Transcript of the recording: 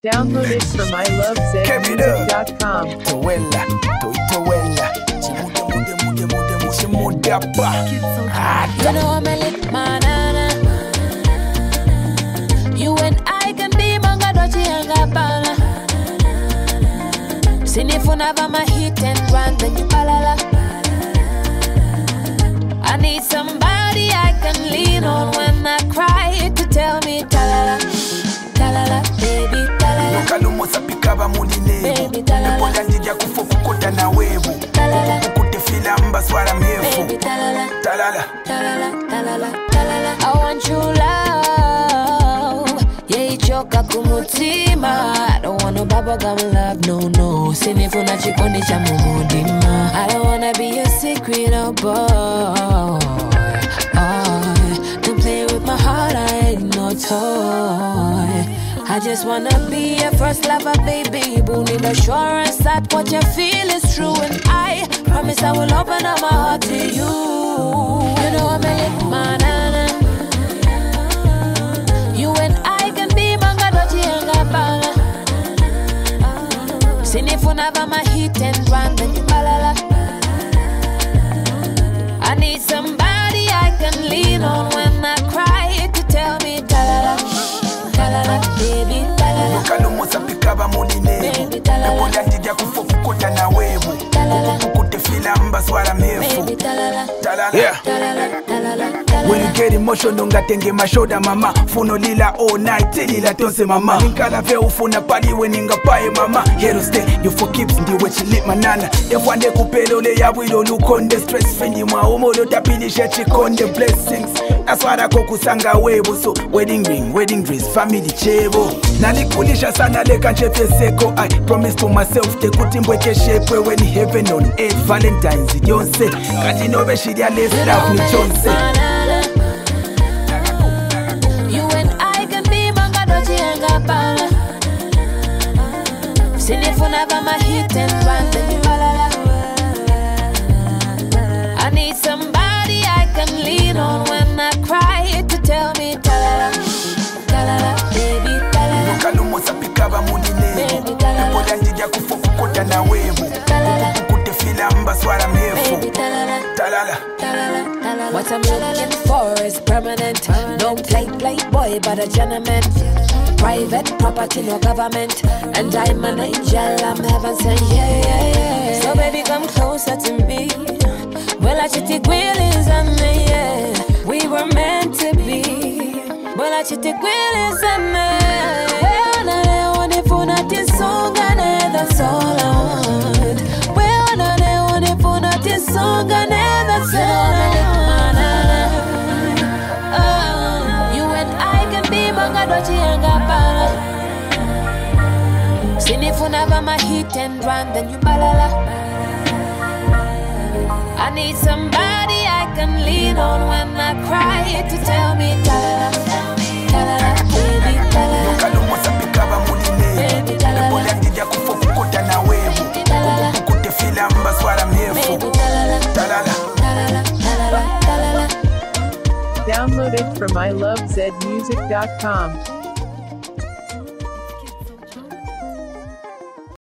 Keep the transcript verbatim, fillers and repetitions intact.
Download it from I love zed music dot com. Towella, Toitowella, Chimude Mude Mude Mude Mude Mude Abba. You know I'm a lit manana. You and I can be manga dochi angapala. Sinifuna vama hit and run then you palala. I need somebody I can lean on when I cry to tell me talala, talala, baby talala. Lokalumo sapikaba mulinebu. Baby talala. Epola ndija kufo kukota na webu. Talala. Kukute filamba swara mefu. Baby talala, Talala. talala, talala, talala. I want you love. Yeah, ichoka kumutima. I don't want no bubblegum love, no, no. Sinifuna chikondi cha mumudima. I don't wanna be your secret, oh boy. Oh, don't play with my heart, I ain't no toy. I just wanna be your first lover, baby. Boo, need assurance that what you feel is true. And I promise I will open up my heart to you. You know I'm a lit manana. You and I can be manga dochi angapala. Sinifuna vama hit and run then you palala. I need somebody I can lean on when I cry to tell me talala, talala, baby talala. Lokalumo sapikaba mulinebu. Baby talala. Epola ndija kufo kukota na webu. Talala. Kukute filamba swara mefu. Baby talala, Talala. Yeah. talala, talala, talala. When you get emotional ngatenge mashoda mama. Funo lila all night lila tonse mama. Linkala ve ufuna pali weninga pae mama. Here to stay, you for keeps ndi wechi lit manana. Efwande kupelo le ya wilo lukonde. Stress fendi mwa umo lo tapilisha chikonde blessings. That's why I kusanga webo. So wedding ring, wedding dress, family chebo. Nalikulisha sana leka nchefe seko. I promise to myself te kutimbweke shape when heaven on earth. Valentine's yonse. Kati nobe shidia let's love me chonse. You and I can be manga dochi angapala. Sinifuna vama hit and run then you palala. I need somebody I can lean on when I cry to tell me talala, talala, baby talala. Lokalumo sapikaba mulinebu. Baby talala. Epola ndija kufo kukota na webu. Talala. Kukute filamba swara mefu. Baby talala, Talala. talala, talala. What I'm looking for is permanent. Don't play, play boy, but a gentleman. Private property, no government. And I'm an angel, I'm heaven sent, yeah, yeah, yeah. So baby, come closer to me. Well, I should take Willis and me, yeah. We were meant to be. Well, I should take Willis and me. That's all I want. Well, no, they want it for not this song, and that's all I want. Oh, you and I can be manga dochi angapala. Sinifuna vama hit and run, then you balala. I need somebody I can lean on when I cry to tell me talala, talala, baby talala. Lokalumo sapikaba mulinebu. Baby talala. Epola ndija kufo kukota na webu. Talala. Kukute filamba swara mefu. Baby talala, Talala. talala, talala, talala. Download it from I love zed music dot com.